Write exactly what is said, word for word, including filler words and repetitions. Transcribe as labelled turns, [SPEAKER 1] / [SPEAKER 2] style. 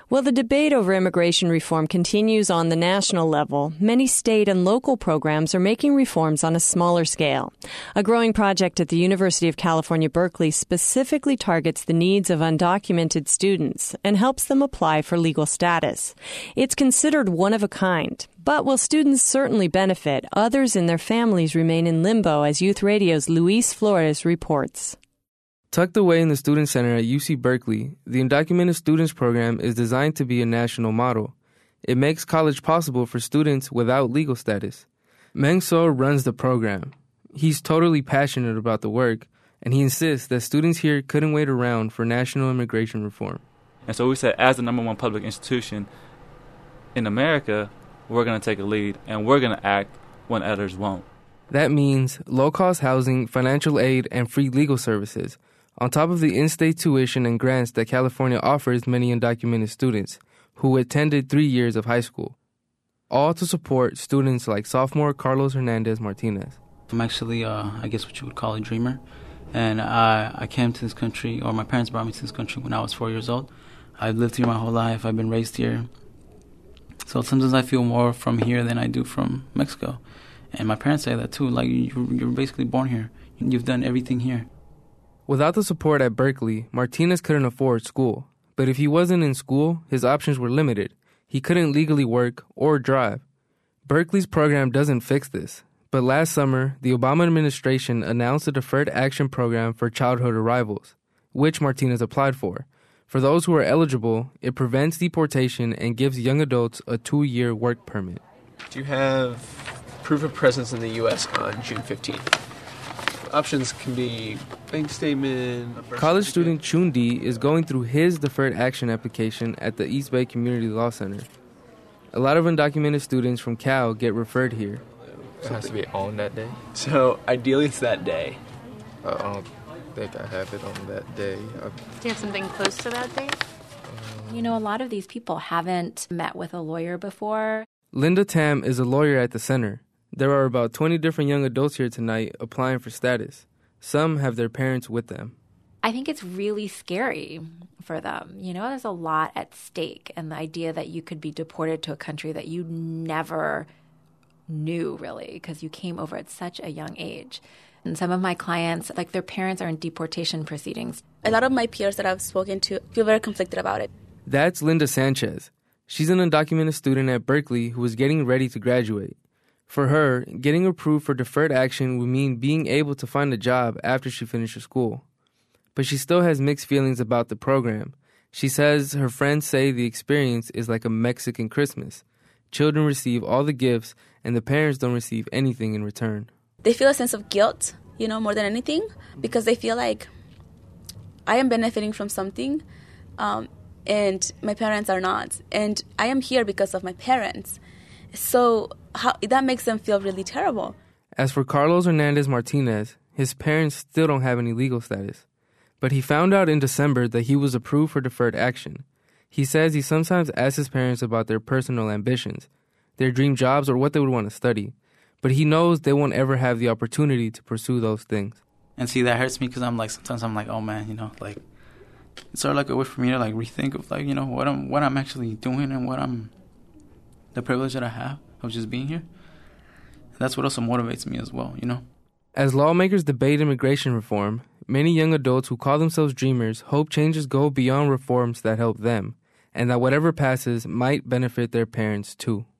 [SPEAKER 1] Well, the debate over immigration reform continues on the national level. Many state and local programs are making reforms on a smaller scale. A growing project at the University of California, Berkeley specifically targets the needs of undocumented students and helps them apply for legal status. It's considered one of a kind. But while students certainly benefit, others and their families remain in limbo, as Youth Radio's Luis Flores reports.
[SPEAKER 2] Tucked away in the Student Center at U C Berkeley, the Undocumented Students Program is designed to be a national model. It makes college possible for students without legal status. Meng So runs the program. He's totally passionate about the work, and he insists that students here couldn't wait around for national immigration reform.
[SPEAKER 3] And so we said, as the number one public institution in America, we're going to take a lead, and we're going to act when others won't.
[SPEAKER 2] That means low-cost housing, financial aid, and free legal services, on top of the in-state tuition and grants that California offers many undocumented students who attended three years of high school, all to support students like sophomore Carlos Hernandez Martinez.
[SPEAKER 4] I'm actually, uh, I guess what you would call a dreamer, and I, I came to this country, or my parents brought me to this country when I was four years old. I've lived here my whole life. I've been raised here. So sometimes I feel more from here than I do from Mexico. And my parents say that too, like, you're, you're basically born here. You've done everything here.
[SPEAKER 2] Without the support at Berkeley, Martinez couldn't afford school. But if he wasn't in school, his options were limited. He couldn't legally work or drive. Berkeley's program doesn't fix this. But last summer, the Obama administration announced a deferred action program for childhood arrivals, which Martinez applied for. For those who are eligible, it prevents deportation and gives young adults a two-year work permit.
[SPEAKER 5] Do you have proof of presence in the U S on June fifteenth? Options can be bank statement.
[SPEAKER 2] College student Chundi is going through his deferred action application at the East Bay Community Law Center. A lot of undocumented students from Cal get referred here.
[SPEAKER 6] It has to be on that day?
[SPEAKER 5] So ideally it's that day.
[SPEAKER 6] Uh, I don't think I have it on that day. I,
[SPEAKER 7] Do you have something close to that day?
[SPEAKER 6] Um,
[SPEAKER 7] you know, a lot of these people haven't met with a lawyer before.
[SPEAKER 2] Linda Tam is a lawyer at the center. There are about twenty different young adults here tonight applying for status. Some have their parents with them.
[SPEAKER 7] I think it's really scary for them. You know, there's a lot at stake, and the idea that you could be deported to a country that you never knew, really, because you came over at such a young age. And some of my clients, like, their parents are in deportation proceedings.
[SPEAKER 8] A lot of my peers that I've spoken to feel very conflicted about it.
[SPEAKER 2] That's Linda Sanchez. She's an undocumented student at Berkeley who is getting ready to graduate. For her, getting approved for deferred action would mean being able to find a job after she finishes school. But she still has mixed feelings about the program. She says her friends say the experience is like a Mexican Christmas. Children receive all the gifts, and the parents don't receive anything in return.
[SPEAKER 8] They feel a sense of guilt, you know, more than anything, because they feel like I am benefiting from something, um, and my parents are not. And I am here because of my parents. So how, that makes them feel really terrible.
[SPEAKER 2] As for Carlos Hernandez Martinez, his parents still don't have any legal status. But he found out in December that he was approved for deferred action. He says he sometimes asks his parents about their personal ambitions, their dream jobs, or what they would want to study. But he knows they won't ever have the opportunity to pursue those things.
[SPEAKER 4] And see, that hurts me because I'm like, sometimes I'm like, oh man, you know, like, it's sort of like a way for me to like rethink of like, you know, what I'm, what I'm actually doing and what I'm, the privilege that I have of just being here. And that's what also motivates me as well, you know.
[SPEAKER 2] As lawmakers debate immigration reform, many young adults who call themselves dreamers hope changes go beyond reforms that help them, and that whatever passes might benefit their parents too.